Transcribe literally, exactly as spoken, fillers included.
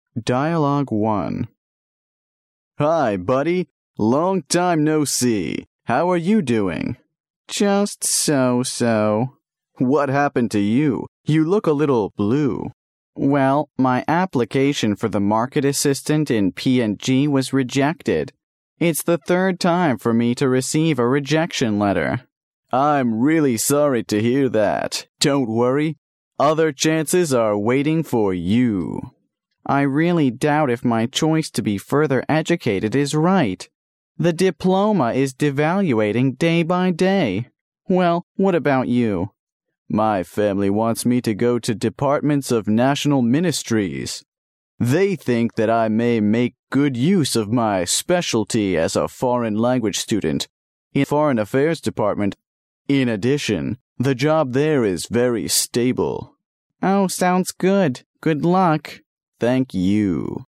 Dialogue one. Hi, buddy. Long time no see. How are you doing? Just so-so. What happened to you? You look a little blue. Well, my application for the market assistant in P and G was rejected. It's the third time for me to receive a rejection letter. I'm really sorry to hear that. Don't worry. Other chances are waiting for you. I really doubt if my choice to be further educated is right. The diploma is devaluating day by day. Well, what about you? My family wants me to go to departments of national ministries. They think that I may make good use of my specialty as a foreign language student in foreign affairs department. In addition, the job there is very stable. Oh, sounds good. Good luck. Thank you.